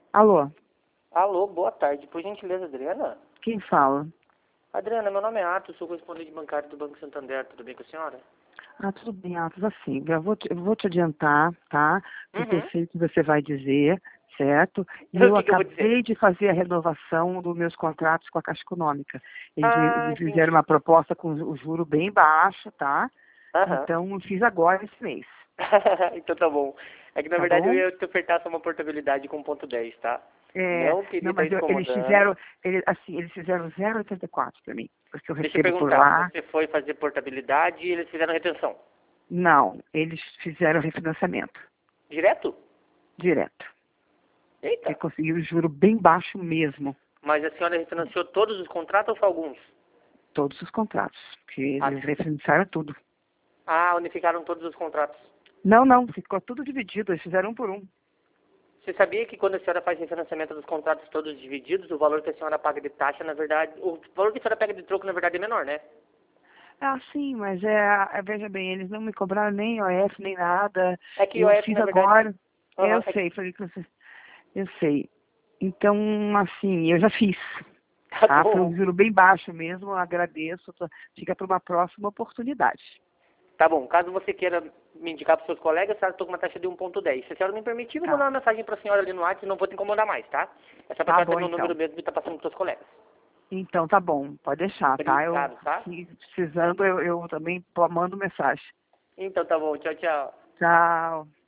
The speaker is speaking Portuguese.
Alô, Alô, boa tarde. Por gentileza, Adriana? quem fala? Adriana, meu nome é Atos, sou correspondente bancário do Banco Santander. Tudo bem com a senhora? Tudo bem, Atos, assim, eu vou te adiantar, tá? Porque eu Uhum. sei o que você vai dizer, certo? E O eu que que eu vou dizer? acabei de fazer a renovação dos meus contratos com a Caixa Econômica. Eles Ah, me fizeram entendi. uma proposta com o juro bem baixo, tá? Aham. Então, eu fiz agora esse mês, Então tá bom. É que na tá verdade eu bom? ia te ofertar só uma portabilidade com ponto 10, tá? Não queria Não, estar mas eles incomodando. fizeram, eles fizeram 0,84 para mim, porque eu Deixa eu recebo por perguntar, lá. você foi fazer portabilidade e eles fizeram retenção? Não, eles fizeram refinanciamento Direto? direto. E Eita. conseguiram juro bem baixo mesmo. Mas a senhora refinanciou todos os contratos ou só alguns? Todos os contratos, porque Ah, eles refinanciaram tudo. unificaram todos os contratos. Não, não, ficou tudo dividido, eles fizeram um por um. Você sabia que quando a senhora faz refinanciamento dos contratos todos divididos, o valor que a senhora paga de taxa, na verdade, o valor que a senhora pega de troco, na verdade, é menor, né? Sim, mas veja bem, eles não me cobraram nem OF, nem nada. É que o Eu IOF, fiz na verdade, agora, eu aham, é que, sei, falei que você, eu sei. Então, assim, eu já fiz, tá tá? Foi um bom. juro bem baixo mesmo, eu agradeço, fica para uma próxima oportunidade. Tá bom, caso você queira me indicar para os seus colegas, a senhora estou com uma taxa de 1,10. Se a senhora me permitir, eu vou mandar Tá, uma mensagem para a senhora ali no WhatsApp e não vou te incomodar mais, tá? É só para a tá senhora ter bom meu número então. mesmo e tá passando para os seus colegas. Então tá bom, pode deixar, tá? Eu, Obrigado, tá? se precisando, eu também mando mensagem. Então tá bom, tchau, tchau. Tchau.